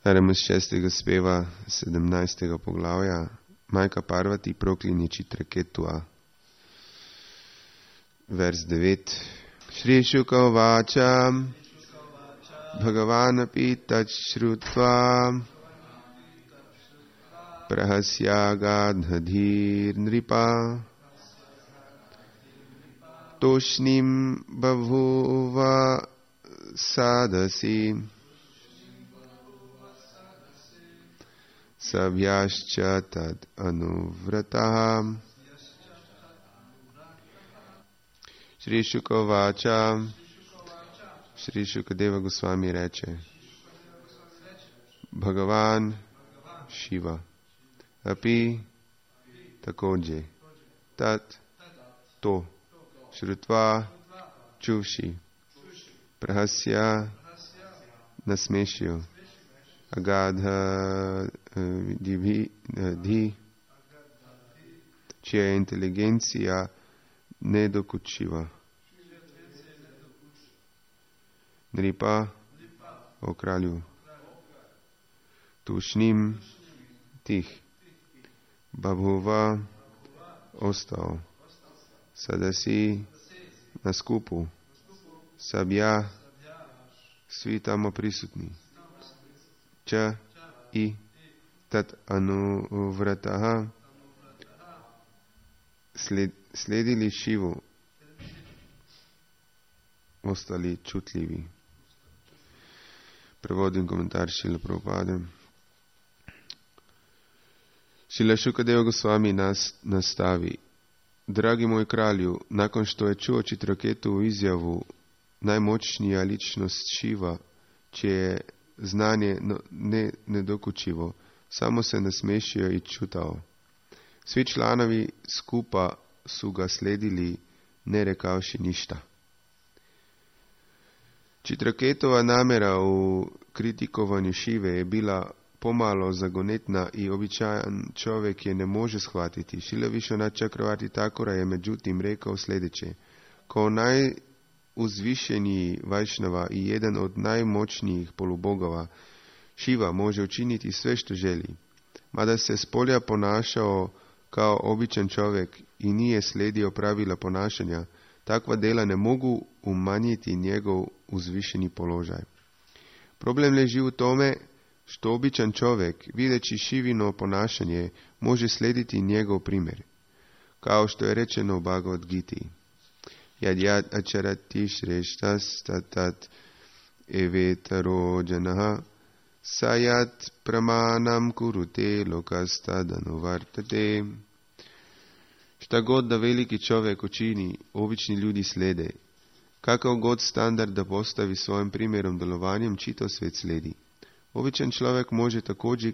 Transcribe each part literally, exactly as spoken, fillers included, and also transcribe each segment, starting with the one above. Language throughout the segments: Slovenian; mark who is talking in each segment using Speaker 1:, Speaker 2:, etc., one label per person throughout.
Speaker 1: Beremo iz šestega speva sedemnajstega poglavja. Majka Parvati proklini Chitraketua. Vers devet. Shri Shuka Vacha Bhagavan api tat shrutva prahasyagadhadhir nripa toshnim bhavuva sadasi sabhyascha tad anuvrataha. Shri Shuka Vacha, Shri Shukadeva Goswami reče: Bhagavan Shiva, api takođe, tat to, shrutva čuvši, prahasya nasmešio, agadha dhi, dhi čija je inteligencija nedokučiva. Nripa, o kralju, tušnim, tih, babhuva, ostal, sadasi, na skupu, sabja, svi tamo prisutni, ča i tat anuvrataha, sled, sledili Šivu, ostali čutljivi. Prevodim komentar Šrila Prabhupada. Šrila Šukadeva Goswami nas nastavi: Dragi moj kralju, nakon što je čuo Chitraketu izjavu, najmoćnija ličnost Šiva, čije je znanje ne, nedokučivo, samo se nasmešio i čutao. Svi članovi skupa su ga sledili, ne rekavši ništa. Chitraketova namera u kritikovanju Šive je bila pomalo zagonetna i običajan čovjek je ne može shvatiti. Šrila Vishwanath Chakravarti Thakura je međutim rekao sljedeće: Kao najuzvišeniji Vajšnava i jedan od najmoćnijih polubogova, Šiva može učiniti sve što želi. Mada se spolja ponašao kao običan čovjek i nije slijedio pravila ponašanja, takva dela ne mogu umanjiti njegov uzvišeni položaj. Problem leži u tome što običan čovjek, videći Šivino ponašanje, može slijediti njegov primjer. Kao što je rečeno u Bhagavad Giti: Yad yad acharati shreshtas tatat evetaro janaha sayat pramanam kurute lokastadanu vartate. Šta god da veliki čovjek učini, obični ljudi slijede. Kakav god standard da postavi svojim primjerom delovanjem, čitav svet slijedi. Običan človek može također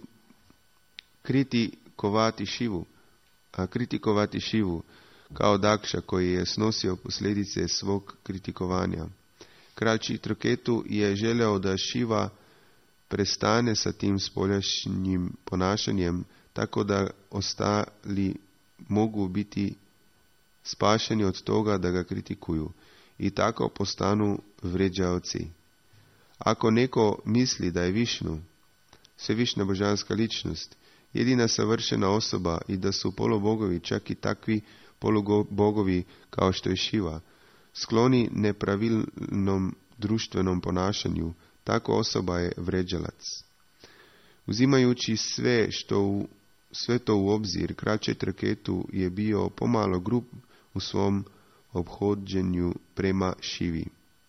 Speaker 1: kritikovati Šivu, a kritikovati Šivu kao Dakša koji je snosio posljedice svog kritikovanja. Kralj Chitraketu je želeo da Šiva prestane sa tim spoljašnjim ponašanjem, tako da ostali mogu biti spašeni od toga da ga kritikuju i tako postanu vređaoci. Ako neko misli da je Višnu, svevišna božanska ličnost, jedina savršena osoba i da su polubogovi, čak i takvi polubogovi kao što je Šiva, skloni nepravilnom društvenom ponašanju, tako osoba je vređalac. Uzimajući sve što u Sve to u obzir, kralj Chitraketu je bio pomalo grub u svom obhođenju prema Šivi.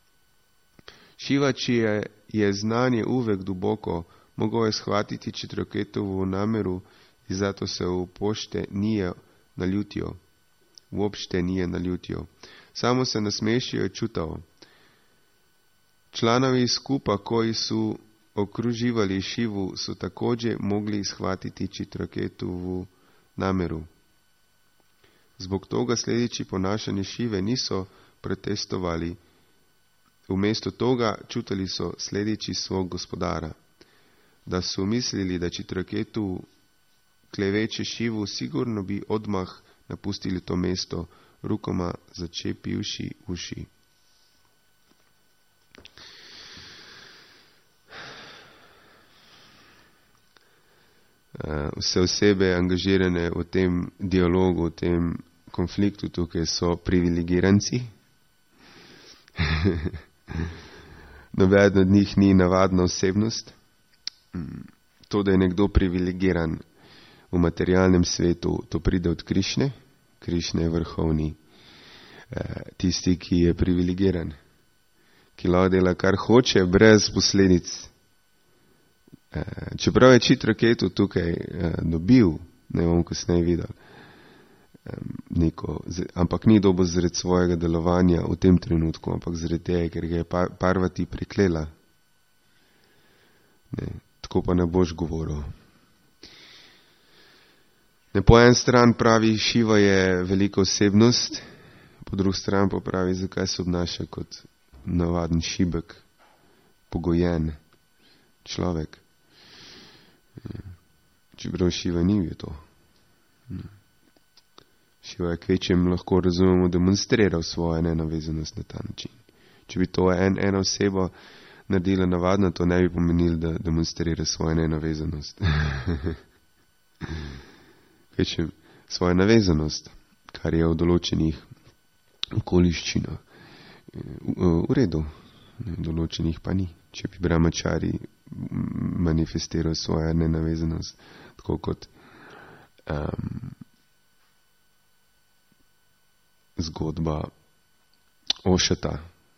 Speaker 1: Šiva, čije je znanje uvek duboko, mogao je shvatiti Chitraketovu nameru i zato se uopšte nije naljutio. Uopšte nije naljutio. Samo se nasmešio i čutao. Članovi skupa koji su okruživali Šivu su također mogli shvatiti Chitraketovu nameru. Zbog toga sljedeći ponašanje Šive nisu protestovali, umjesto toga čutali su sljedeći svog gospodara. Da su mislili da Chitraketu kleveće Šivu, sigurno bi odmah napustili to mjesto, rukama začepivši uši. vse osebe angažirane v tem dialogu, v tem konfliktu tukaj so privilegiranci. Nobeden od njih ni navadna osebnost. To, da je nekdo privilegiran v materialnem svetu, to pride od Krišne. Krišna je vrhovni, tisti, ki je privilegiran, ki lahko dela kar hoče, brez posledic. Čeprav je Chitraketu tukaj dobil, ne bom kasneje videl, neko, ampak ni dobil zaradi svojega delovanja v tem trenutku, ampak zaradi tega, ker ga je Parvati priklela. Ne, tako pa ne boš govoril. Ne, po en stran pravi, Šiva je velika osebnost, po drugi stran pa pravi, zakaj se obnaša kot navaden šibek, pogojen človek. Čeprav Šiva ni bil to. Šiva je kvečem lahko razumemo demonstriral svojo nenavezanost na ta način. Če bi to en, ena oseba naredila navadno, to ne bi pomenilo, da demonstrira svojo nenavezanost. Kvečem svojo navezanost, kar je v določenih okoliščinah. V redu, v določenih pa ni. Če bi brahmačari manifestiral svojo nenavezanost, tako kot um, zgodba Ošata.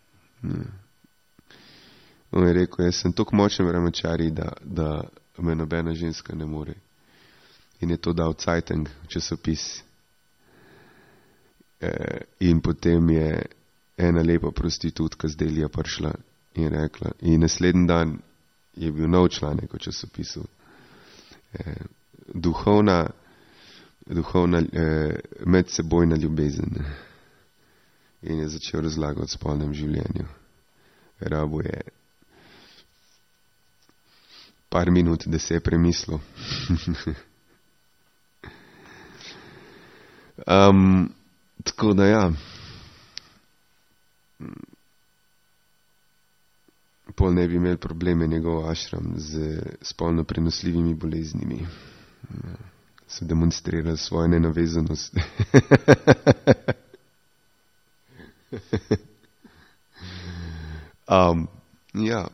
Speaker 1: On je rekel, jaz sem toliko močen brahmačari, da, da me nobena ženska ne more. In je to dal Zeitung, časopis. E, in potem je ena lepa prostitutka z Delija prišla in rekla. In naslednji dan je bil nov članek v časopisu. E, duhovna, duhovna e, medsebojna ljubezen. In je začel razlagati o spolnem življenju. Rabo je par minut, da se je premislil. um, tako da ja. Pol ne bi imel probleme njegov ašram z spolno prenosljivimi boleznimi. So demonstrirali svojo nenavezanost. um, ja.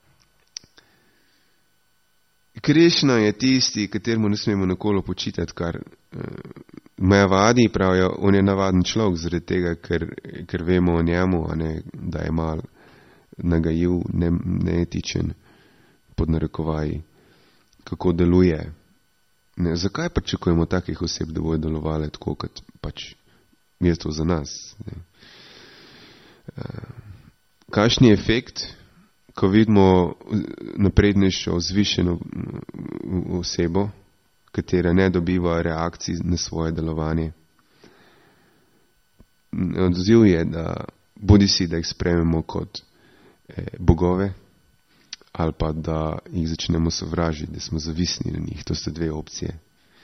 Speaker 1: Krišna je tisti, kateremu ne smemo nikoli počitati, kar uh, Majavadi pravijo, on je navaden človek zaradi tega, ker, ker vemo o njemu, a ne, da je mal nagajiv, ne, neetičen, pod narekovaji, kako deluje. Ne, zakaj pa čakujemo takih oseb, da bojo delovale tako, kot pač je to za nas? Ne. Uh, kakšni efekt, ko vidimo naprednejšo, zvišeno osebo, katera ne dobiva reakcij na svoje delovanje. Odziv je, da bodi si, da jih sprejmemo kot eh, bogove, ali pa da jih začnemo sovražiti, da smo zavisni na njih. To so dve opcije.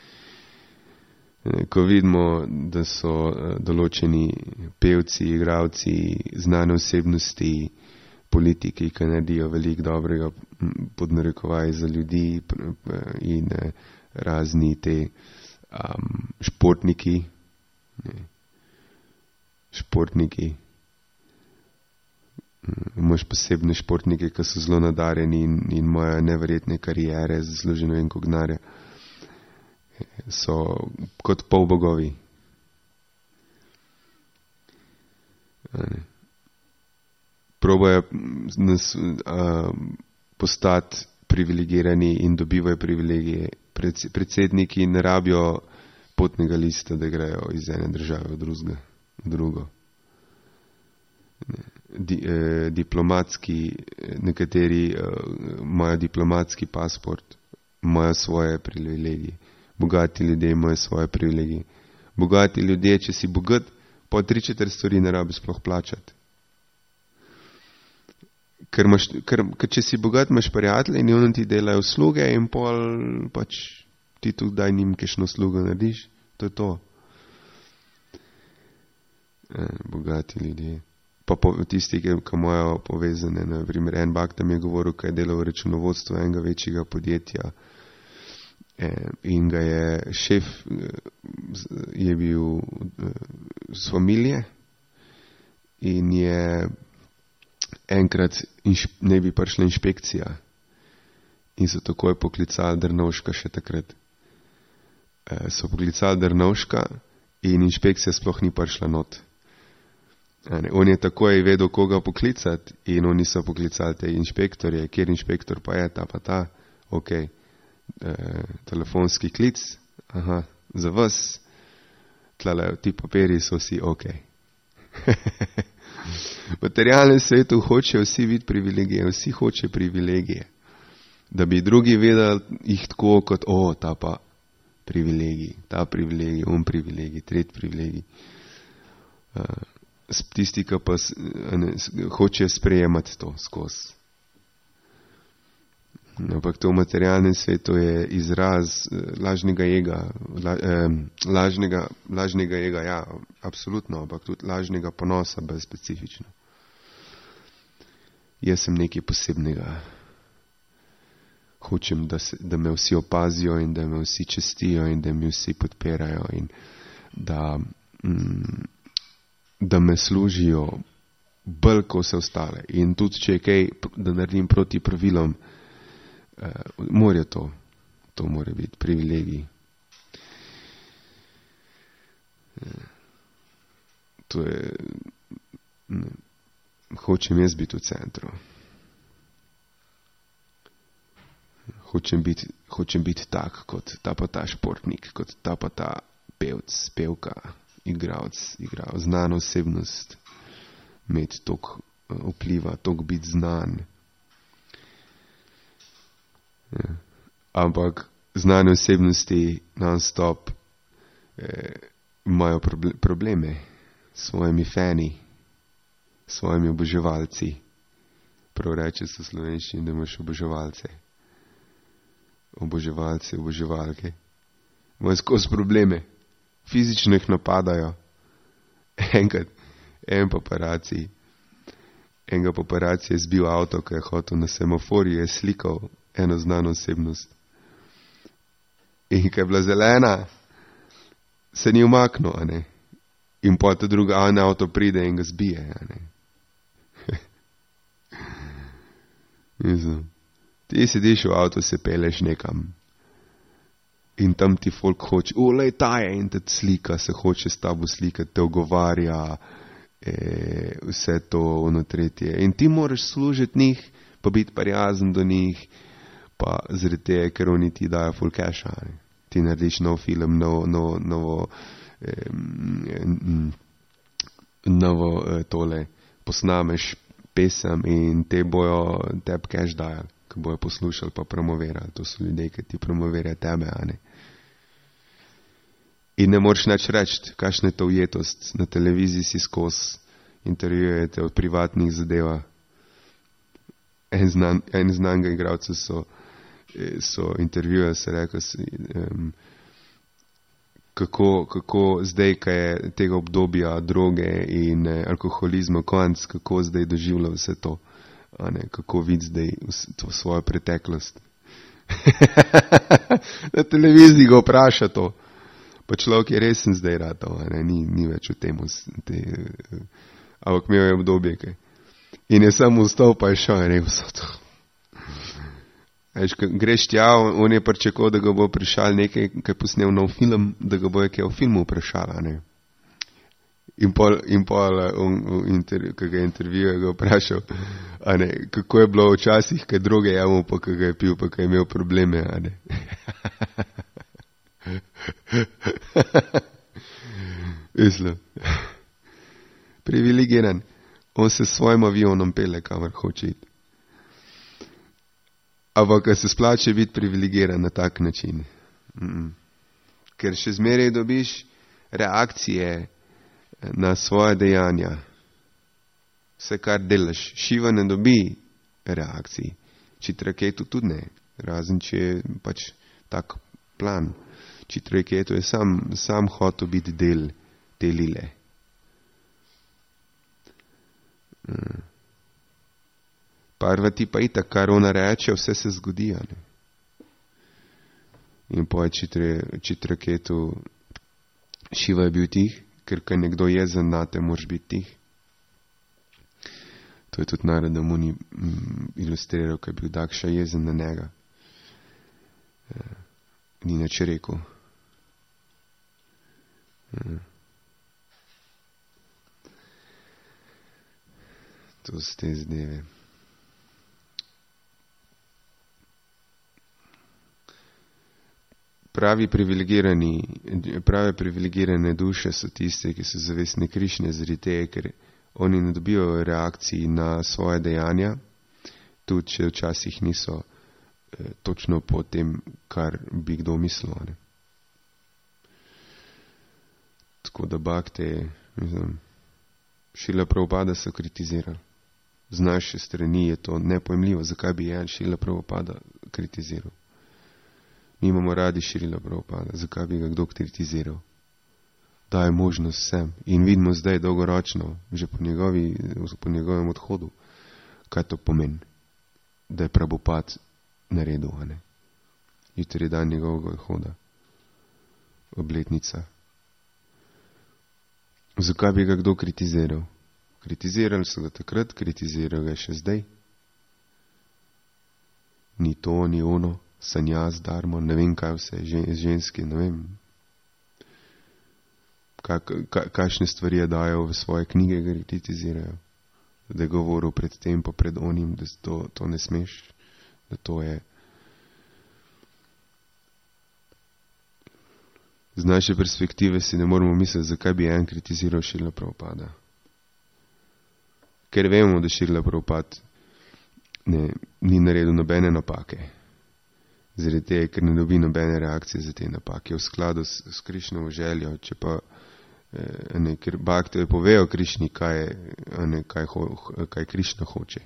Speaker 1: Ko vidimo, da so določeni pevci, igralci, znane osebnosti, politiki, ki naredijo veliko dobrega pod narekovaj za ljudi in razni te um, športniki, ne, športniki, imaš posebne športnike, ki so zelo nadarjeni in, in imajo neverjetne karijere z zloženo in kognarja. So kot polbogovi. Probajo nas uh, postati privilegirani in dobivajo privilegije. Predsedniki ne rabijo potnega lista, da grejo iz ene države v, drugega, v drugo. Di, eh, diplomatski, nekateri eh, imajo diplomatski pasport, imajo svoje privilegije. Bogati ljudje imajo svoje privilegije. Bogati ljudje, če si bogat, po tri četrt stvari ne rabi sploh plačati. Ker, imaš, ker, ker če si bogat, imaš prijatelje in oni ti delajo usluge in pol pač ti tudi daj njim kakšno uslugo narediš. To je to. E, bogati ljudje. Pa po, tisti, ki imajo povezane, naprimer, en bak tam je govoril, kaj je delal v računovodstvu enega večjega podjetja in ga je šef, je bil z familije in je enkrat inš, ne bi prišla inšpekcija in so takoj poklicali Drnovška še takrat. E, so poklicali Drnovška in inšpekcija sploh ni prišla not. Ne, on je takoj vedel, koga poklicati in oni so poklicali te inšpektorje, kjer inšpektor pa je, ta pa ta, ok, e, telefonski klic, aha, za vas, tlele, ti papiri so vsi ok. V materialnem svetu hoče vsi biti privilegije, vsi hoče privilegije, da bi drugi vedeli jih tako kot, o, ta pa privilegij, ta privilegij, on privilegij, tret privilegij. Uh, tisti, ki pa ne, hoče sprejemati to skozi. Ampak to v materialnem svetu je izraz lažnega ega, la, eh, lažnega, lažnega ega, ja, absolutno, ampak tudi lažnega ponosa, bolj specifično. Jaz sem nekaj posebnega. Hočem, da, se, da me vsi opazijo in da me vsi čestijo in da me vsi podpirajo in da, mm, da me služijo bolj kot vse ostale. In tudi, če je kaj, da naredim proti pravilom, Uh, mora to, to mora biti privilegij. Uh, to je, ne, hočem jaz biti v centru. Hočem biti, hočem biti tak, kot ta pa ta športnik, kot ta pa ta pevc, pevka, igralec, igralec, znana osebnost, imeti toliko uh, vpliva, toliko biti znan. Ja. Ampak znane osebnosti non-stop eh, imajo proble- probleme s svojimi fani, s svojimi oboževalci. Prav reče se v slovenščini, da imaš oboževalce. Oboževalce, oboževalke. Imajo skozi probleme. Fizično jih napadajo. Enkrat, en paparaci, enega paparaci je zbil avto, ki je hotel na semaforju, je slikal eno znano osebnost. In ko je bila zelena, se ni umaknil, a ne. In potem druga avto pride in ga zbije, a ne. Mislim, ti sediš v avto, se peleš nekam. In tam ti folk hoče, o, lej, ta je, in te slika, se hoče s tabo slikati, te ogovarja, e, vse to, ono tretje. In ti moraš služiti njih, pa biti prijazen do njih, pa zaradi tega, ker oni ti dajo full cash, ti narediš nov film, nov, nov, novo, eh, novo eh, tole, posnameš pesem in te bojo tebi cash dajali, ki bojo poslušali pa promovirali. To so ljudje, ki ti promovirajo tebe, a ne. In ne moreš nič reči, kakšna je to ujetost. Na televiziji si skozi intervjujete o privatnih zadevah. En znan, en znanga igralcev so so intervjuje, se rekel, um, kako, kako zdaj, kaj je tega obdobja droge in eh, alkoholizma konc, kako zdaj doživlja vse to, a ne, kako vidi zdaj to svojo preteklost. Na televiziji ga vpraša to, pa človek je resen zdaj ratov, a ne, ni, ni več v tem, te, ampak imel je obdobje, kaj. In je samo vstal, pa je šel in rekel so to. Eš, greš tja, on je pričakoval, da ga bo vprašal nekaj, kaj je posnel nov film, da ga bo je kaj o filmu vprašala, ne. In pol, in pol on, inter, ko ga je intervjuval, ga vprašal, a ne, kako je bilo včasih, kaj droge jamal, pa ko ga je pil, pa ko je imel probleme, a ne. Mislim, privilegiran. On se s svojim avionom pele, kamor hoče iti. Ampak se splače biti privilegiran na tak način. Mm-mm. Ker še zmeraj dobiš reakcije na svoje dejanja. Vse, kar delaš. Šiva ne dobi reakcij. Čitraketu tudi ne. Razen, če je pač tak plan. Čitraketu je sam, sam hotel biti del te lile. Mm. Parvati pa itak, kar ona reče, vse se zgodi, ne. In po Čitraketu Šiva je bil tih, ker kaj nekdo jezen nate, moraš biti tih. To je tudi Narada Muni mm, ilustriral, kaj je bil Dakša jezen na njega. E, ni nič rekel. E. To so te zdeve. Pravi privilegirani, prave privilegirane duše so tiste, ki so zavestne Krišne, zaradi tega, ker oni ne dobijo reakcij na svoje dejanja, tudi če včasih niso eh, točno po tem, kar bi kdo mislil. Ne? Tako da Bhakte, mislim, Šrila Prabhupada so kritizirali. Z naše strani je to nepojmljivo, zakaj bi Jan Šrila Prabhupada kritiziral. Mi imamo radi Šrila Prabhupada, zakaj bi ga kdo kritiziral. Daje možnost vsem. In vidimo zdaj dolgoročno, že po, njegovi, po njegovem odhodu, kaj to pomeni, da je Prabhupad naredil. Ne? Jutri je dan njegovega odhoda, obletnica. Zakaj bi ga kdo kritiziral? Kritizirali so ga takrat, kritizirajo ga še zdaj. Ni to, ni ono. Sanjaz, Dharma, ne vem kaj vse, ženski, ne vem. Kakšne stvari je dajo v svoje knjige, ga kritizirajo. Da je govoril pred tem, pa pred onim, da to, to ne smeš, da to je. Z naše perspektive si ne moramo misliti, zakaj bi en kritiziral Šrila Prabhupada. Ker vemo, da Šrila Prabhupada ne, ni naredil nobene napake. Zaradi tega, ker ne dobi nobene reakcije za te napake. V skladu s, s Krišnovo željo, če pa, ne, ker Bhakti povejo Krišni, kaj, ne, kaj, ho, kaj Krišna hoče.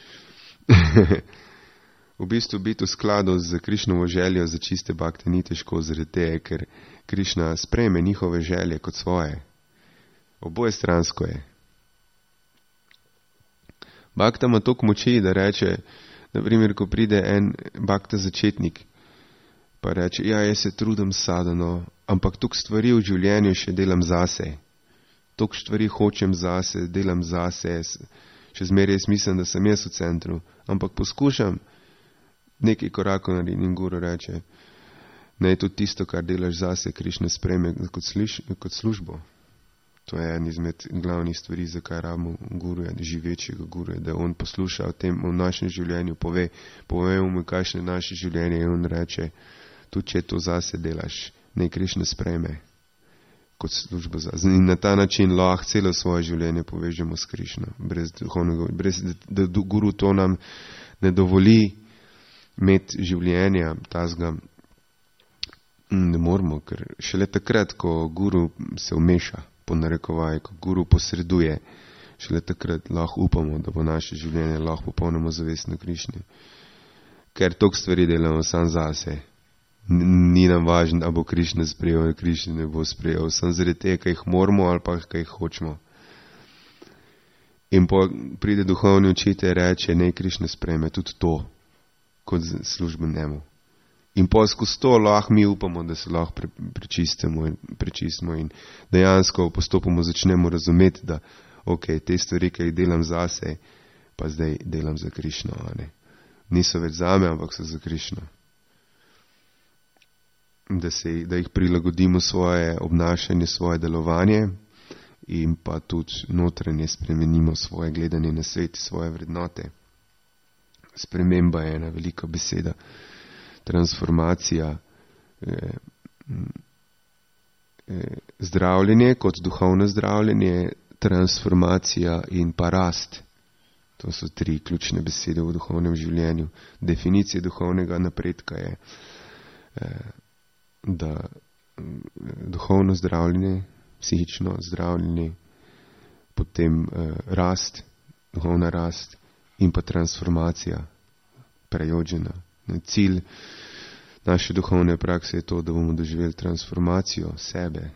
Speaker 1: V bistvu biti v skladu z Krišnovo željo za čiste Bhakti ni težko, zaradi tega, ker Krišna sprejme njihove želje kot svoje. Oboje stransko je. Bhakta ima toliko moči, da reče, naprimer, ko pride en Bhakta začetnik, pa reče, ja, jaz se trudim sadano, ampak toliko stvari v življenju še delam zase. Toliko stvari hočem zase, delam zase, še zmeraj jaz mislim, da sem jaz v centru, ampak poskušam nekaj korakov narediti in guru reče, naj tudi tisto, kar delaš zase, Krišna sprejme kot, sliš, kot službo. To je en izmed glavnih stvari, zakaj rabimo guruja, živečega guruja, da on posluša o tem, o našem življenju, pove, pove mu, kakšne naše življenje in on reče, tudi če to zase delaš, naj Krišna sprejme kot službo zase. In na ta način lahko celo svoje življenje povežemo s Krišno, brez duhovnega, brez, da, da guru to nam ne dovoli imeti življenja tazga, ne moramo, ker šele takrat, ko guru se vmeša, po narekovaj, ko guru posreduje, šele takrat lahko upamo, da bo naše življenje lahko popolnoma zavestno Krišni. Ker toliko stvari delamo sam zase. Ni nam važno, da bo Krišna sprejel, ali Krišna ne bo sprejel. Sam zaradi tega, kaj jih moramo ali pa kaj jih hočemo. In po pride duhovni učitelj reče, naj Krišna sprejme tudi to, kot službo njemu. In pa skozi to lahko mi upamo, da se lahko pre, prečistimo, in, prečistimo in dejansko postopoma začnemo razumeti, da ok, te stvari, ki jih delam zase, pa zdaj delam za Krišno. Ne? Niso več zame, ampak so za Krišno. Da, se, da jih prilagodimo svoje obnašanje, svoje delovanje in pa tudi notranje spremenimo svoje gledanje na svet, svoje vrednote. Sprememba je ena velika beseda. Transformacija, eh, eh, zdravljenje kot duhovno zdravljenje, transformacija in pa rast. To so tri ključne besede v duhovnem življenju. Definicija duhovnega napredka je, eh, da eh, duhovno zdravljenje, psihično zdravljenje, potem eh, rast, duhovna rast in pa transformacija, prejođena. Cilj naše duhovne prakse je to, da bomo doživeli transformacijo sebe.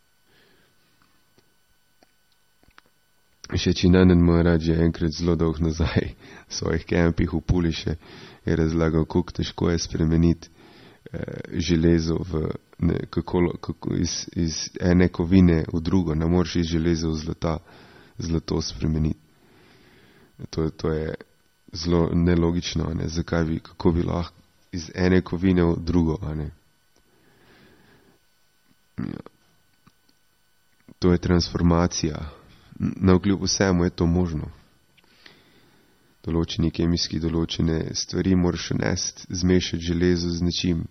Speaker 1: Še Činanand Maharaj je enkrat zelo dolg nazaj v svojih kempih v Puliše je razlagal, koliko težko je spremeniti eh, železo v, ne, kako, kako iz, iz ene kovine v drugo, ne moreš iz železa v zlata, zlato spremeniti. To, to je zelo nelogično, ne? Zakaj bi, kako bi lahko iz ene kovine v drugo, a ne? Ja. To je transformacija. Navkljub vsemu je to možno. Določeni kemijski, določene stvari moraš nesti, zmešati železo z nečim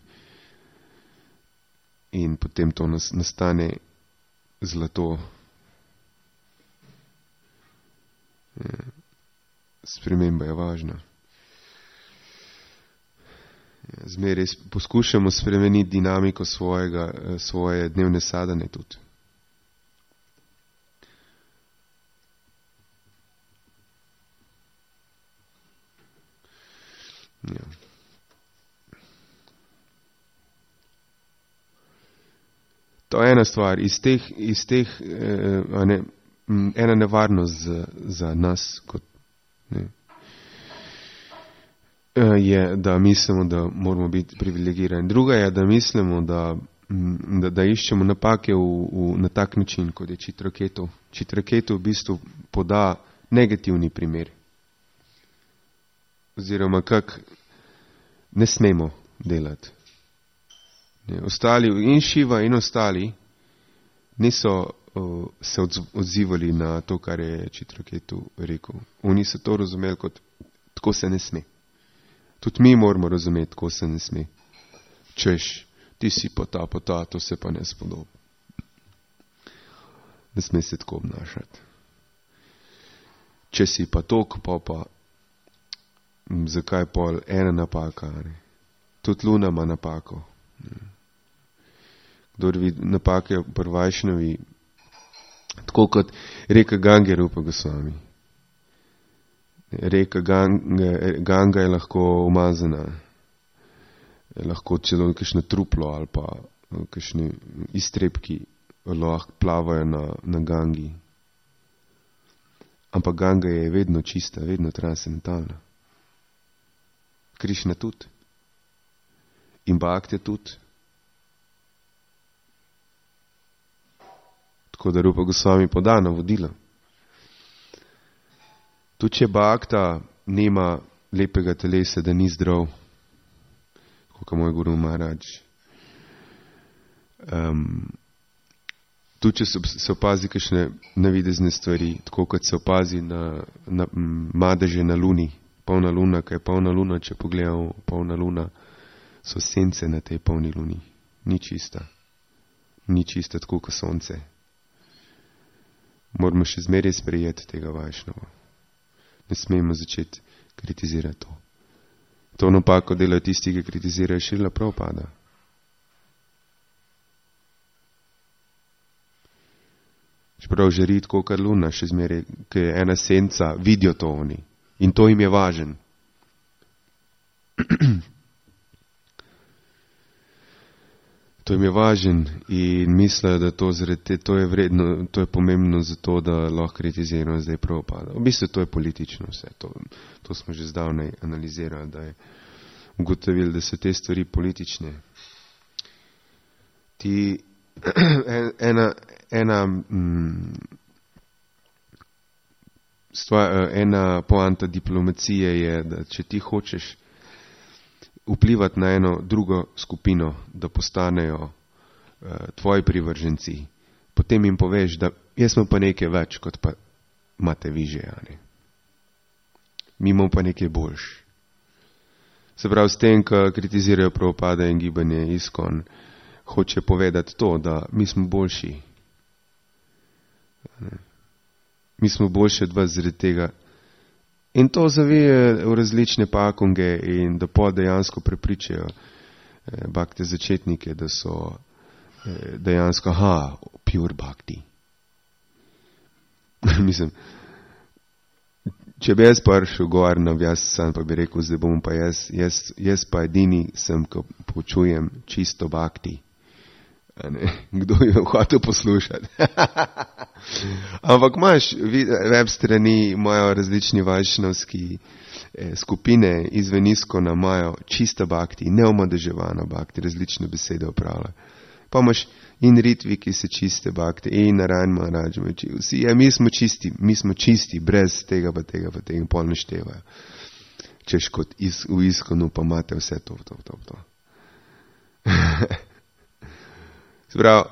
Speaker 1: in potem to nas, nastane zlato. Ja. Sprememba je važna. Ja, zmeraj poskušamo spremeniti dinamiko svojega, svoje dnevne sadane tudi. Ja. To je ena stvar. Iz teh, iz teh eh, ne, ena nevarnost za, za nas kot ne, je, da mislimo, da moramo biti privilegirani. Druga je, da mislimo, da, da, da iščemo napake v, v, na tak način, kot je Chitraketu. Chitraketu v bistvu poda negativni primer. Oziroma, kak ne smemo delati. Ne, ostali, in Šiva in ostali niso uh, se odzivali na to, kar je Chitraketu rekel. Oni so to razumeli kot tako se ne sme. Tudi mi moramo razumeti, tako se ne sme. Češ, ti si pa ta, pa ta, to se pa ne spodobi. Ne sme se tako obnašati. Če si pa tok, pa pa zakaj pol ena napaka, ne? Tudi Luna ima napako. Kdor vidi napake pri Vajšnavi, tako kot reka Gange Rupa Gosvami. Reka Ganga, Ganga je lahko umazana, je lahko celo kakšno truplo ali pa kakšni iztrebki lahko plavajo na, na Gangi. Ampak Ganga je vedno čista, vedno transcendentalna. Krišna tudi. In Bhakti tudi. Tako da Rupa Gosvami poda navodila. Tudi če Bhakta nima lepega telesa, da ni zdrav, kot moj Guru Maharaj. Um, tudi če se, se opazi kakšne navidezne stvari, tako kot se opazi na, na madeže na luni. Polna luna, kaj je polna luna, če pogledamo polna luna, so sence na tej polni luni. Ni čista. Ni čista tako kot sonce. Moramo še zmeraj sprejeti tega Vajšnava. Ne smemo začeti kritizirati to. To napako delajo tisti, ki kritizirajo Šrila Prabhupada. Čeprav žari tako kar luna, še zmeraj, ki je ena senca, vidijo to oni. In to jim je važen. To jim je važen in mislijo, da to, zrede, to je vredno, to je pomembno zato, da lahko kritiziramo zdaj Prabhupada. V bistvu to je politično vse. To, to smo že zdavnaj analizirali, da je ugotovili, da so te stvari politične. Ti, ena, ena, mm, stvar, ena poanta diplomacije je, da če ti hočeš vplivati na eno drugo skupino, da postanejo uh, tvoji privrženci, potem jim poveš, da jaz smo pa nekaj več, kot pa imate vi že, ne? Mi imamo pa nekaj boljš. Se pravi, s tem, ko kritizirajo Prabhupada in gibanje ISKCON, hoče povedati to, da mi smo boljši. Ne? Mi smo boljši od vas zaradi tega. In to zavije v različne pakonge in da po dejansko prepričajo eh, bhakte začetnike, da so eh, dejansko, aha, pure bhakti. Mislim, če bi jaz prišel gor na Vyasasan, pa bi rekel, zdaj bom pa jaz, jaz, jaz pa edini sem, ko počujem čisto bhakti. Kdo je hotel poslušati? Ampak imaš web strani, imajo različni vajšnovski skupine izven iskona imajo čista bhakti, neomadeževana bhakti, različne besede upravljajo. Pa imaš in ritvi, ki se čiste bhakti, in Narayan Maharaj, vsi, ja, mi smo čisti, mi smo čisti, brez tega pa tega pa tega, in pol naštevajo. Češ kot iz, v iskonu pa imate vse to, to, to, to. Sprav,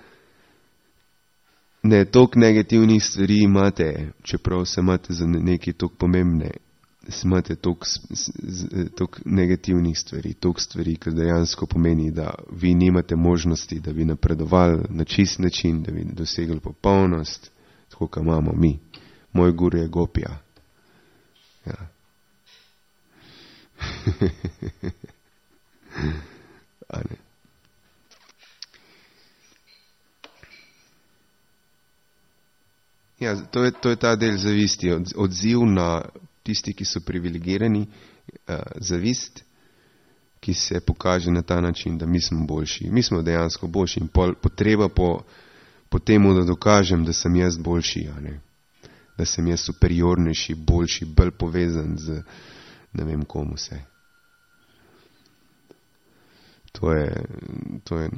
Speaker 1: ne, toliko negativnih stvari imate, čeprav se imate za nekaj toliko pomembne, se imate toliko, toliko negativnih stvari, toliko stvari, ker dejansko pomeni, da vi nimate možnosti, da bi napredovali na čist način, da bi dosegli popolnost, tako kot imamo mi. Moj guru je gopija. Ja. A ne. Ja, to je, to je ta del zavisti, od, odziv na tisti, ki so privilegirani, uh, zavist, ki se pokaže na ta način, da mi smo boljši. Mi smo dejansko boljši in pol, potreba po, po temu, da dokažem, da sem jaz boljši, a ne? Da sem jaz superiornejši, boljši, bolj povezan z ne vem komu se. To je, to je,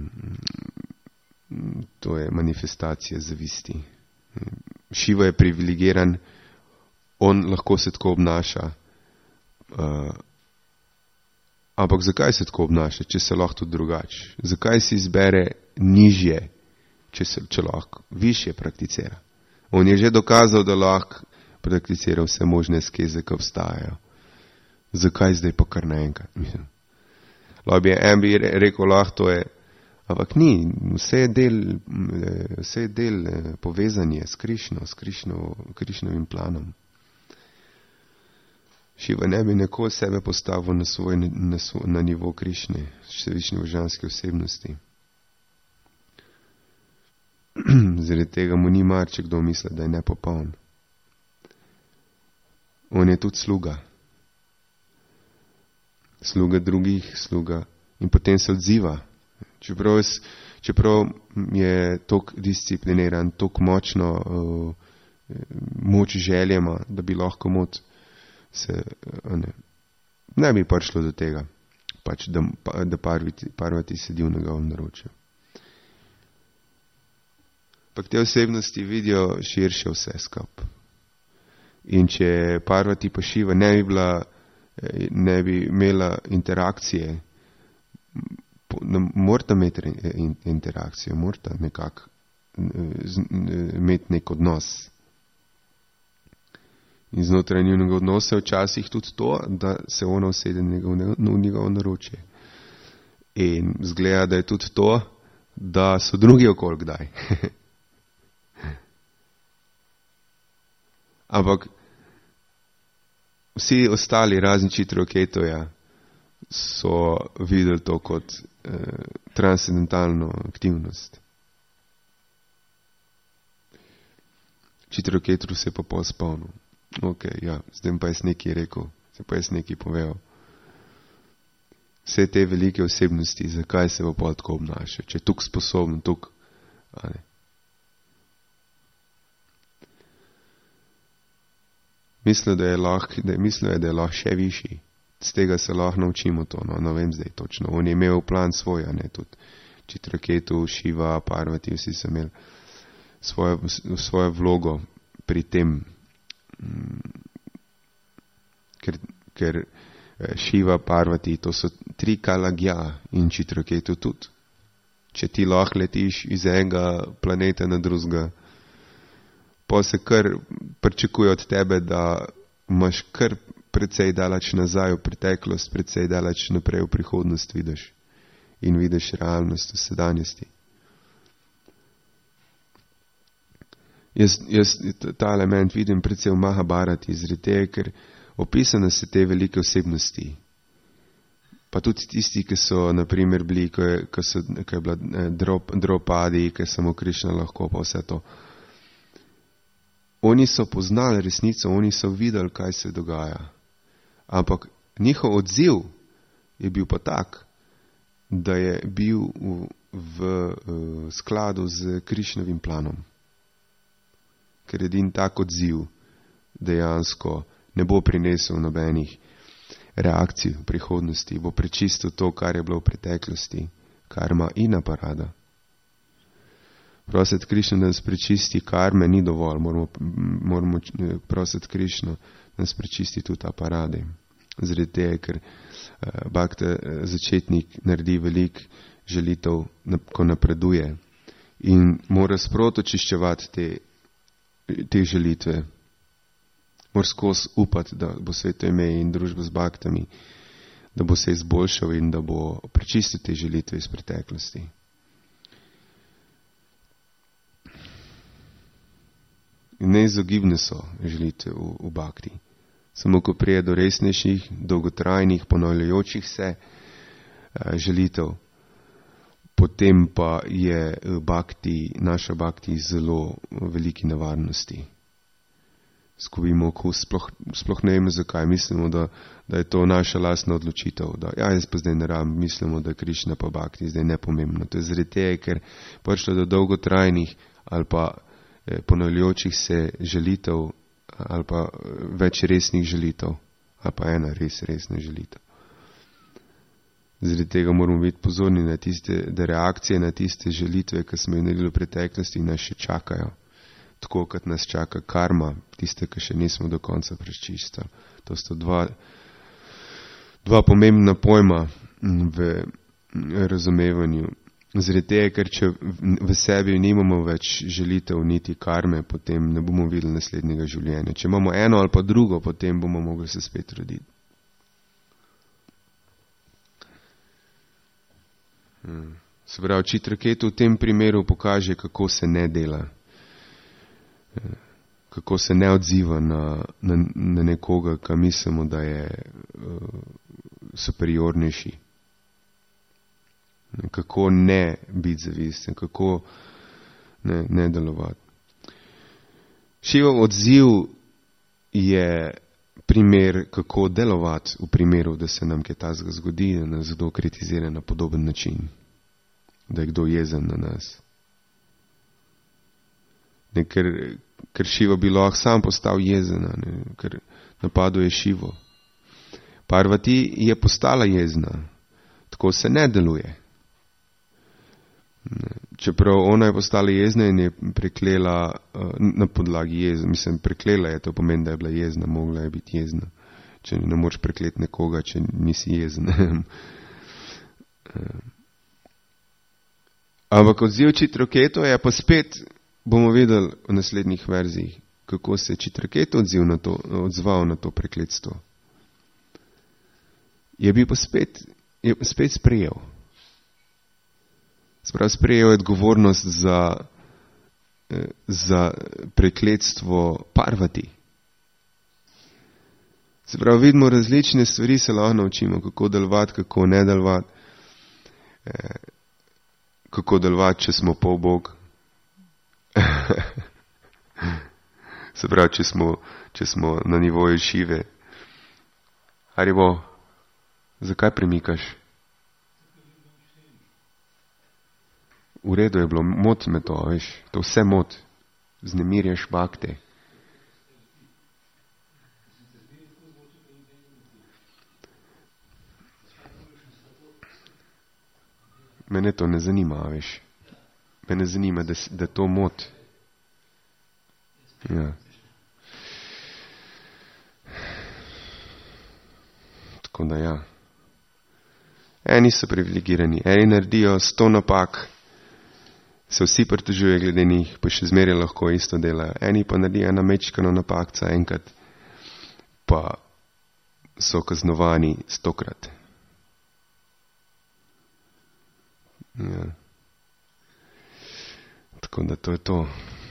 Speaker 1: to je manifestacija zavisti. Šiva je privilegiran, on lahko se tako obnaša. Uh, ampak zakaj se tako obnaša, če se lahko tudi drugače? Zakaj si izbere nižje, če, se, če lahko višje prakticira? On je že dokazal, da lahko prakticira vse možne skeze, ki obstajajo. Zakaj zdaj pa kar naenkrat? Lahko bi en bi rekel, lahko to je, ampak ni, vse je del, vse je del povezanje s Krišno, s Krišno, Krišnovim planom. Šiva ne bi neko sebe postavil na, svoj, na, svoj, na nivo Krišne, števične božanske osebnosti. Zaradi tega mu ni mar, če kdo misli, da je nepopoln. On je tudi sluga. Sluga drugih, sluga in potem se odziva. Čeprav, čeprav je tok discipliniran, tok močno uh, moč željema, da bi lahko moč se, uh, ne, ne bi prišlo do tega, pač, da, da Parvati, Parvati sedi v njegovem naročju. Pak te osebnosti vidijo širše vse skup. In če Parvati pa Šiva ne bi bila, ne bi imela interakcije, morata imeti interakcijo, morata nekako imeti nek odnos. In znotraj njunega odnosa je včasih tudi to, da se ona usede v njegov naročje. In zgleda, da je tudi to, da so drugi okoli kdaj. Ampak vsi ostali razen Čitroketoja so videli to kot eh, transcendentalno aktivnost. Čitroketru se pa pol spomnil. Ok, ja, zdaj pa jaz nekaj rekel, zdaj pa jaz nekaj povedal. Vse te velike osebnosti, zakaj se pa pol tako obnaša, če je tuk sposoben, tuk, a ne. Mislil, da je lahko, da je mislil, da je lahko še višji. Z tega se lahko naučimo to, no, ne vem zdaj točno. On je imel plan svoj, a ne, tudi Čitraketu, Šiva, Parvati, vsi so imeli svojo, svojo vlogo pri tem, ker, ker Šiva, Parvati, to so tri kalagja in Čitraketu tudi. Če ti lahko letiš iz enega planeta na drugega, pa se kar pričakuje od tebe, da imaš kar precej daleč nazaj v preteklost, precej daleč naprej v prihodnost vidiš in vidiš realnost v sedanjosti. Jaz, jaz ta element vidim precej v Mahabharati, zrete, ker opisane so te velike osebnosti. Pa tudi tisti, ki so, na primer, bili, ko je, ko so, ko je bila drop, Dropadi, ki je samo Krišna lahko, pa vse to. Oni so poznali resnico, oni so videli, kaj se dogaja. Ampak njihov odziv je bil pa tak, da je bil v, v, v skladu z Krišnovim planom. Ker edin tak odziv dejansko ne bo prinesel nobenih reakcij v prihodnosti, bo prečistil to, kar je bilo v preteklosti, karma in aparada. Prositi Krišno, da nas prečisti karme, ni dovolj, moramo, moramo prositi Krišno, da nas prečisti tudi aparade. Zaradi tega, ker uh, Bhakta uh, začetnik naredi velik želitev, ko napreduje in mora sproti očiščevati te, te želitve. Mora skozi upati, da bo sveto ime in družba z Bhaktami, da bo se izboljšal in da bo prečistil te želitve iz preteklosti. In neizogibne so želitve v, v Bhakti. Samo ko prije do resnejših, dolgotrajnih, ponavljajočih se uh, želitev, potem pa je Bhakti, naša Bhakti zelo veliki nevarnosti. Skubimo okus, sploh, sploh ne vemo zakaj, mislimo, da, da je to naša lastna odločitev, da ja, jaz pa zdaj ne rabim, mislimo, da je Krišna pa Bhakti zdaj nepomembno. To je zaradi tega, ker prišlo do dolgotrajnih ali pa eh, ponavljajočih se želitev ali pa več resnih želitev ali pa ena res resna želitev. Zaradi tega moramo biti pozorni na tiste, da reakcije na tiste želitve, ki smo jih naredili v preteklosti, nas še čakajo. Tako, kot nas čaka karma, tiste, ki še nismo do konca prečistili. To sta dva, dva pomembna pojma v razumevanju. Zaradi tega, ker če v sebi nimamo več želitev niti karme, potem ne bomo videli naslednjega življenja. Če imamo eno ali pa drugo, potem bomo mogli se spet roditi. Se pravi, Čitraketu v tem primeru pokaže, kako se ne dela, kako se ne odziva na, na, na nekoga, ki mislimo, da je uh, superiornejši. Kako ne biti zavisten, kako ne, ne delovati. Šivov odziv je primer, kako delovati v primeru, da se nam kaj tazga zgodi, da nas kdo kritizira na podoben način, da je kdo jezen na nas. Ne, ker, ker Šiva bi lahko sam postal jezen, ne, ker napadel je Šivo. Parvati je postala jezna, tako se ne deluje. Čeprav ona je postala jezna in je preklela uh, na podlagi jezna, mislim, preklela je, to pomeni, da je bila jezna, mogla je biti jezna. Če ne moreš prekleti nekoga, če nisi jezen. Ampak odziv Čitraketu je pa spet, bomo videli v naslednjih verzijih, kako se je Čitraketu odziv na to, odzval na to prekletstvo. Je bil pa spet, je spet sprejel. Sprav sprejel je odgovornost za, za prekletstvo Parvati. Se pravi, vidimo različne stvari, se lahko naučimo, kako delovati, kako ne delovati, kako delovati, če smo pol Bog. Se pravi, če smo, če smo na nivoju Šive. Haribo, zakaj premikaš? V redu je bilo, mot me to, veš, to vse mot, znemirjaš Bhakte. Mene to ne zanima, veš, mene zanima, da, da to mot. Ja. Tako da ja. Eni so privilegirani, eni naredijo sto napak, se vsi pritožuje glede njih, pa še zmeraj lahko isto delajo. Eni pa naredijo ena mečkano napakca enkrat, pa so kaznovani stokrat. Ja. Tako da to je to.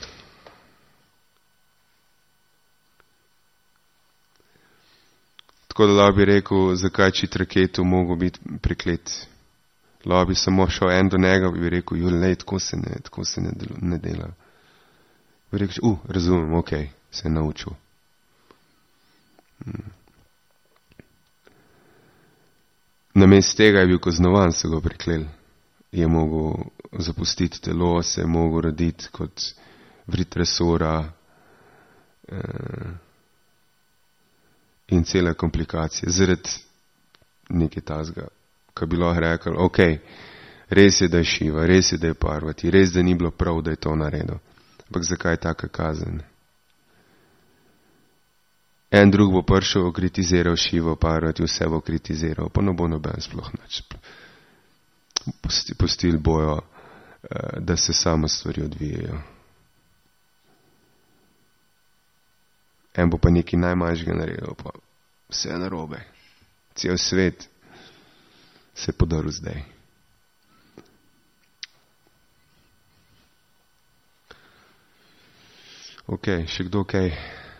Speaker 1: Tako da lahko bi rekel, zakaj Čitraketu mogo biti preklet. Lahko bi samo šel en do njega, bi rekel, julej, tako se ne, tako se ne, delo, ne dela. Bi rekel, uh, razumem, ok, se je naučil. Hmm. Namest tega je bil kaznovan, so ga prekleli. Je mogel zapustiti telo, se je mogel roditi kot Vritresura, eh, in cele komplikacije, zaradi nekaj tazga, ko bi lahko rekel, ok, res je, da je Šiva, res je, da je Parvati, res, da ni bilo prav, da je to naredil. Ampak zakaj taka kazen? En drug bo prišel, kritiziral Šivo, Parvati, vse bo kritiziral, pa ne bo noben sploh nič. Pustili bojo, da se samo stvari odvijajo. En bo pa nekaj najmanjšega naredil, pa vse je narobe. Cel svet se je podaril zdaj. Ok, še kdo kaj?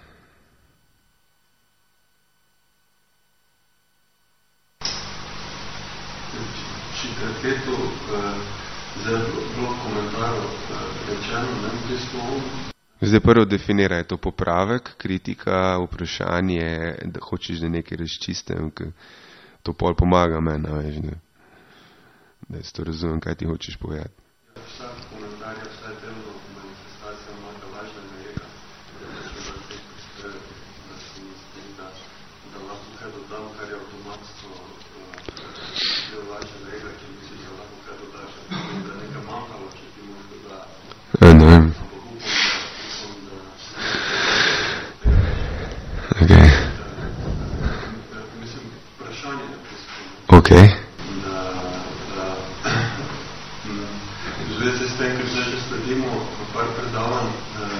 Speaker 2: Če Traketu zdaj bilo v komentaru rečeno, ne v bistvu.
Speaker 1: Zdaj prvo definira, je to popravek, kritika, vprašanje, da hočeš, da nekaj razčistim, ker to pol pomaga meni, veš, da, da jaz to razumem, kaj ti hočeš povedati.
Speaker 2: Vsak komentar je vsaj delno manifestacija mojega lažnega ega, da se mi zdi, da, da lahko kaj dodam, kar je avtomatsko del lažnega ega, ki misliš, da lahko kaj dodaš, da je nekaj manjkalo, če ti moš dodati.
Speaker 1: Ja, ne vem. Okay.
Speaker 2: Mislim, vprašanje je pristojno.
Speaker 1: Okay.
Speaker 2: Da, da v zvezi s tem, ker zdaj že sledimo par predavanj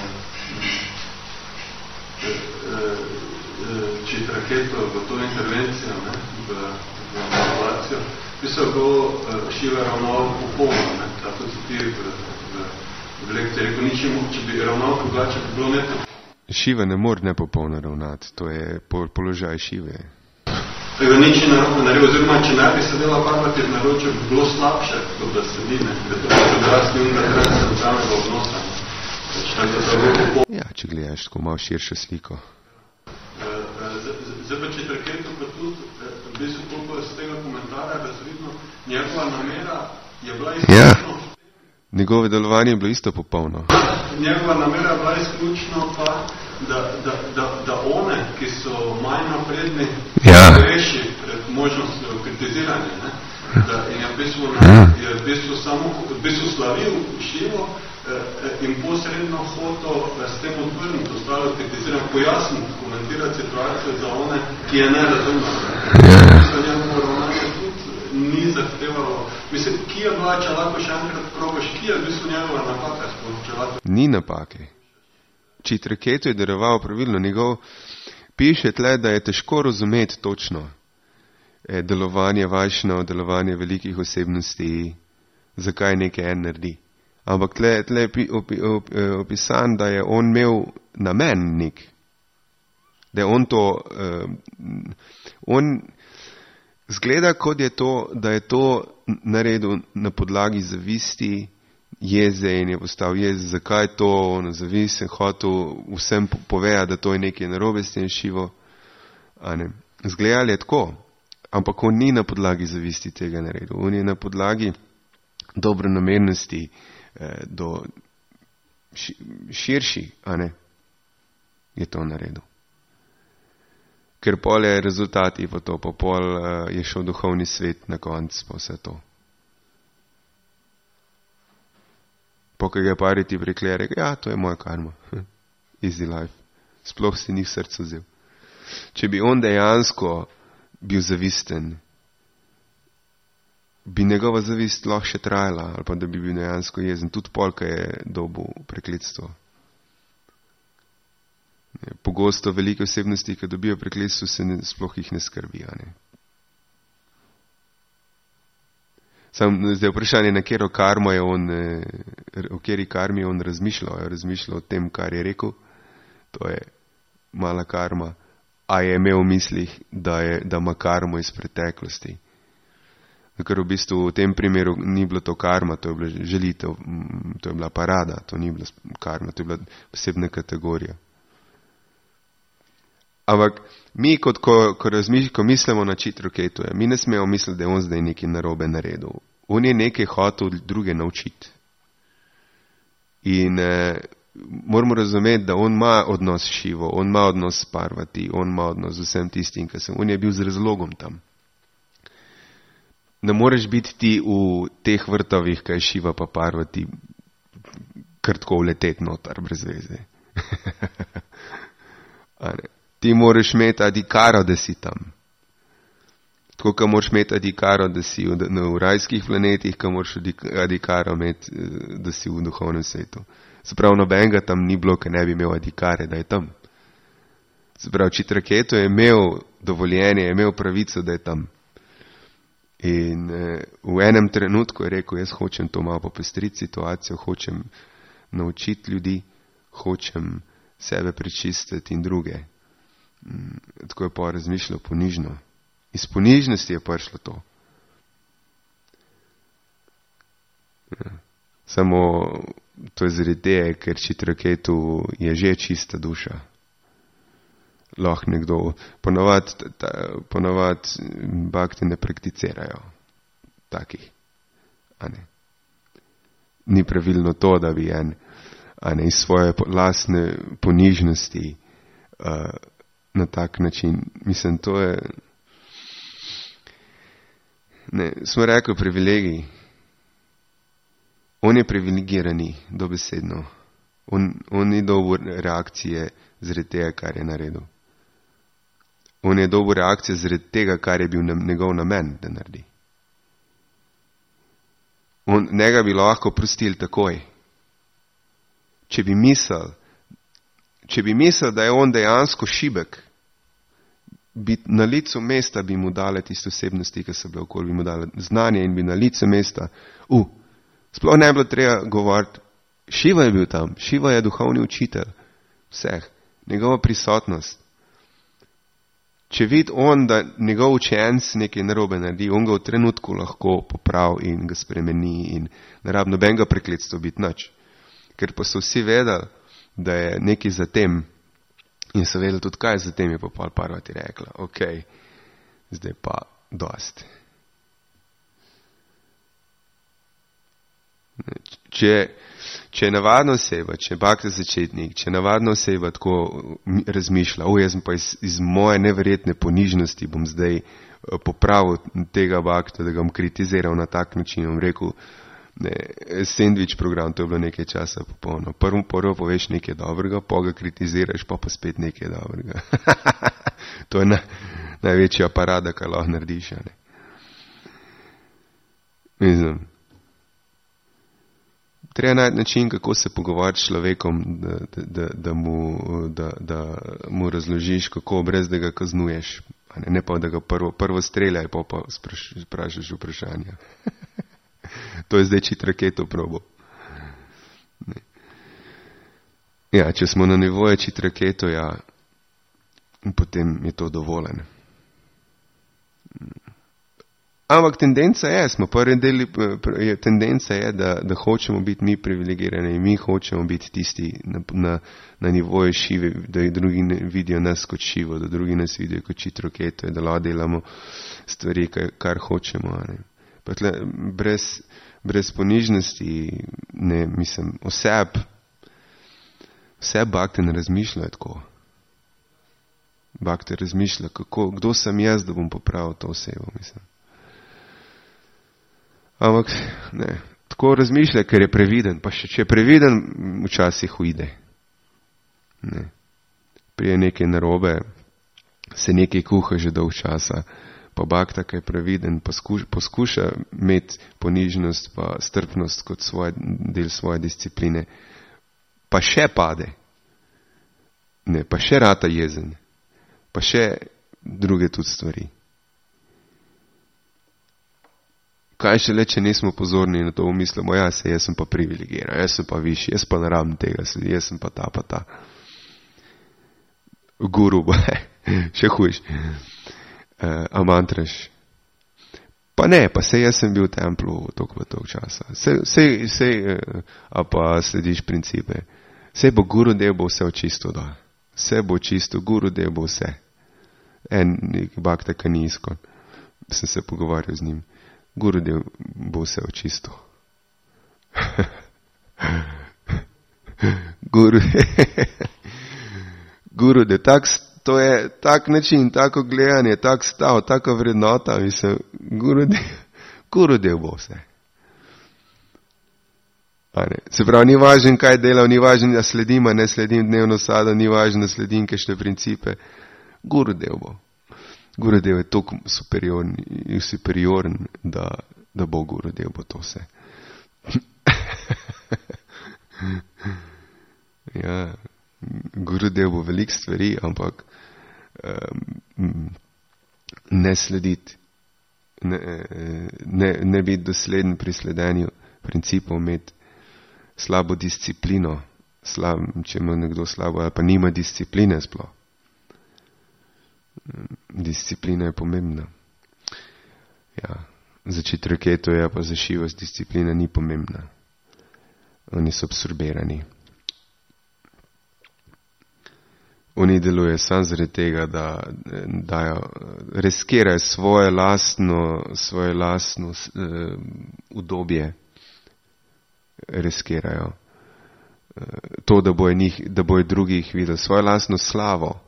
Speaker 2: či Traketo v to intervencijo, ne, v, v manipulacijo, mislim, bo Šiva ravnal popolno, ne, tako citiri v, v, v lekciji. Rekel, ničemu, če bi ravnal drugače, bi bilo neto.
Speaker 1: Šiva ne more nepopolno ravnati, to je položaj Šive.
Speaker 2: Tega nič ne naredil, oziroma če ne bi sedela Parvati v naročju, bi bilo slabše, kot da sedi, ne, da to je odrasli unga transcentralnega odnosa. Ja,
Speaker 1: če gledaš tako malo širšo sliko.
Speaker 2: Zdaj pa če Traketu pa tudi, v bistvu koliko z tega komentarja razvidno, njegova namera je bila izključno.
Speaker 1: Ja. Njegove delovanje je bilo isto popolno.
Speaker 2: Njegova namera je bila izključno pa, da, da, da, da one, ki so manj napredni,
Speaker 1: ja.
Speaker 2: reši pred možnostjo kritiziranja. Ne? Da, in je v bistvu, na, je v bistvu samo v bistvu slavil Šivo eh, in posredno hoto s tem odvrniti, ostalo kritizirati, pojasniti, komentirati situacijo za one, ki je ne razumno. Ni zahtevalo, mislim, ki je bila, če lahko še enkrat probaš, ki je v bistvu njegova napaka, če lahko.
Speaker 1: Ni napake. Če Traketu je daroval pravilno, njegov piše tle, da je težko razumeti točno eh, delovanje Vajšnov, delovanje velikih osebnosti, zakaj nekaj en naredi. Ampak tle, tle je opi, op, opisan, da je on imel namen nek. Da je on to, eh, on zgleda, kot je to, da je to naredil na podlagi zavisti, jeze in je postal jez, zakaj to, ono zavist, in hotel vsem povedati, da to je nekaj narobe s tem Šivo. Zgledali je tako, ampak on ni na podlagi zavisti tega naredil. On je na podlagi dobronamernosti eh, do ši, širši, a ne, je to naredil. Ker pol je rezultati pa to, pa pol uh, je šel duhovni svet na konc pa vse to. Pokaj ga je Parvati prekle, rekel, ja, to je moja karma. Easy life. Sploh si ni v srcu vzel. Če bi on dejansko bil zavisten, bi njegova zavist lahko še trajala, ali pa da bi bil dejansko jezen. Tudi pol, ko je dobil prekletstvo. Pogosto velike osebnosti, ki dobijo prekletstvo, se ne, sploh jih ne skrbijo. Ne? Sam zdaj vprašanje, na kjero karmo je on, o kjeri karmi je on razmišljal, je razmišljal o tem, kar je rekel, to je mala karma, a je imel v mislih, da, je, da ima karmo iz preteklosti. Ker v bistvu v tem primeru ni bilo to karma, to je bila želitev, to je bila parada, to ni bila karma, to je bila posebna kategorija. Ampak mi, kot ko, ko, razmiš, ko mislimo na Traketu, mi ne smemo misliti, da je on zdaj nekaj narobe naredil. On je nekaj hotel druge naučiti. In eh, moramo razumeti, da on ima odnos s Šivo, on ima odnos s Parvati, on ima odnos z vsem tistim, ki sem, on je bil z razlogom tam. Ne moreš biti ti v teh vrtovih, kaj je Šiva pa Parvati, kar tako vleteti notar, brez veze. Ti moraš imeti adikaro, da si tam. Tako, ka moraš imeti adikaro, da si v, na, v rajskih planetih, ka moraš adikaro imeti, da si v duhovnem svetu. Se pravi, nobenega tam ni bilo, ka ne bi imel adikare, da je tam. Se pravi, Čitraketu je imel dovoljenje, je imel pravico, da je tam. In eh, v enem trenutku je rekel, jaz hočem to malo popestriti situacijo, hočem naučiti ljudi, hočem sebe prečistiti in druge. Mm, tako je pa razmišljal ponižno. Iz ponižnosti je prišlo to. Ja. Samo to je zaradi tega, ker Čitraketu je že čista duša. Lahko nekdo, ponavad, ponavad bakti ne prakticirajo takih. A ne. Ni pravilno to, da bi en, a ne, iz svoje lastne ponižnosti uh, na tak način. Mislim, to je, ne, smo rekli privilegij. On je privilegirani, dobesedno. On, on ni dobil reakcije zaradi tega, kar je naredil. On je dobil reakcijo zaradi tega, kar je bil njegov namen, da naredi. On, njega bi lahko prostili takoj. Če bi mislil, če bi mislil, da je on dejansko šibek, bi na licu mesta bi mu dale tiste osebnosti, ki so bile okoli, bi mu dale znanje in bi na licu mesta, uh, sploh ne bi bilo treba govoriti, Šiva je bil tam, Šiva je duhovni učitelj vseh, njegova prisotnost. Če vidi on, da njegov učenc nekaj narobe naredi, on ga v trenutku lahko popravi in ga spremeni in ne rabi nobenega prekletstva biti nič. Ker pa so vsi vedeli, da je nekaj za tem in so vedeli tudi, kaj za tem, je pa pol Parvati rekla, ok, zdaj pa dost. Če, če je navadna oseba, če je bakta začetnik, če je navadna oseba tako razmišlja, o, jaz sem pa iz, iz moje neverjetne ponižnosti bom zdaj popravil tega bakta, da ga bom kritiziral na tak način, bom rekel, ne, sandvič program, to je bilo nekaj časa popolno. Prvo prvo poveš nekaj dobrega, pa ga kritiziraš, pa pa spet nekaj dobrega. To je na, največja parada, kar lahko narediš. Ne? Mislim, treba najti način, kako se pogovarjati s človekom, da, da, da, da, mu, da, da mu razložiš, kako brez da ga kaznuješ. Ne, ne pa, da ga prvo, prvo streljaj, pa pa spraš, sprašaš vprašanja. To je zdaj Čitraketu probo. Ne. Ja, če smo na nivoje Čitraketu, ja, potem je to dovoljeno. Ampak tendenca je, smo prvi deli, tendenca je, da, da hočemo biti mi privilegirani in mi hočemo biti tisti na, na, na nivoju Šive, da drugi ne vidijo nas kot Šivo, da drugi nas vidijo kot Čitraketu, da lahko delamo stvari, kar, kar hočemo. Ne. Pa tle, brez, brez ponižnosti, ne, mislim, oseb, oseb bakte ne razmišljajo tako. Bakte razmišlja, kako, kdo sem jaz, da bom popravil to osebo, mislim. Ampak, ne, tako razmišlja, ker je previden, pa še če je previden, včasih uide. Ne. Prije nekaj narobe, se nekaj kuha že dolg časa, pa bakta, ki je previden, poskuša, poskuša imeti ponižnost pa strpnost kot svoj, del svoje discipline, pa še pade, ne, pa še rata jezen, pa še druge tudi stvari. Kaj še le, če nismo pozorni na to, mislimo, ja, se jaz sem pa privilegiran, jaz sem pa višji, jaz pa ne rabim tega, jaz sem pa ta, pa ta. Guru, še hujš. Uh, amantraš. Pa ne, pa sej jaz sem bil v templu toliko v toliko časa. Sej, sej, sej uh, a pa slediš principe. Sej bo Guru del bo vse očisto, da. Vse bo čisto, Guru del bo vse. En bakta kaniskon. Sem se pogovarjal z njim. Guru del bo vse očisto. Guru, guru, da tak, to je tak način, tako gledanje, tak stav, taka vrednota, mislim, guru, guru del bo vse. Se pravi, ni važno, kaj delam, ni važno, da sledim, a ne sledim dnevno sado, ni važno, da sledim kakšne principe. Guru del bo. Guru del je toliko superiorn, superiorn da, da bo guru del bo to vse. Ja, guru del bo veliko stvari, ampak um, ne slediti, ne, ne, ne biti dosleden pri sledenju principov, imeti slabo disciplino, slab, če ima nekdo slabo, ali pa nima discipline sploh. Disciplina je pomembna. Ja, za Chitraketu je pa za Šivo disciplina ni pomembna. Oni so absorbirani. Oni delujejo samo zaradi tega, da dajo, riskirajo svoje lastno, svoje lastno uh, udobje. Riskirajo. Uh, to, da bojo, njih, da bojo drugih videli, svojo lastno slavo.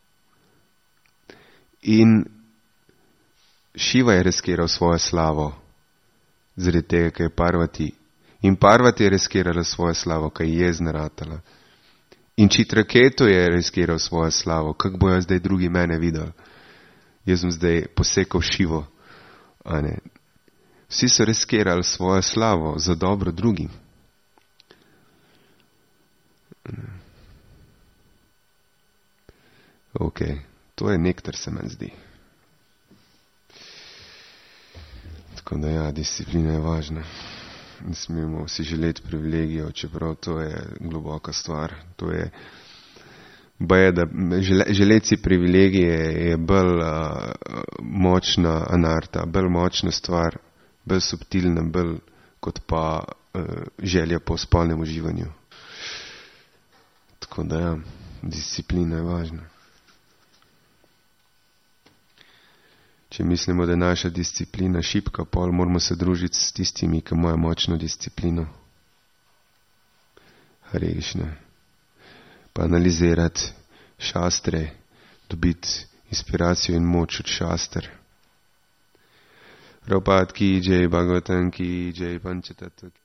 Speaker 1: In Šiva je riskiral svojo slavo zaradi tega, ker je Parvati. In Parvati je riskirala svojo slavo, ker je jezna ratala. In Chitraketu je riskiral svojo slavo, kako bojo zdaj drugi mene videli. Jaz sem zdaj posekal Šivo. A ne. Vsi so riskirali svojo slavo za dobro drugim. Ok, to je nektar, se meni zdi. Tako da ja, disciplina je važna. Ne smemo si želeti privilegijev, čeprav to je globoka stvar. To je, baje, da želeti si privilegije je bolj uh, močna anarta, bolj močna stvar, bolj subtilna, bolj kot pa uh, želja po spolnem uživanju. Tako da ja, disciplina je važna. Če mislimo, da je naša disciplina šibka, pol moramo se družiti s tistimi, ki imajo močno disciplino. Harišna. Pa analizirati šastre, dobiti inspiracijo in moč od šaster. Prabhupada ki jai, Bhagavatam ki jai, Panchatattva ki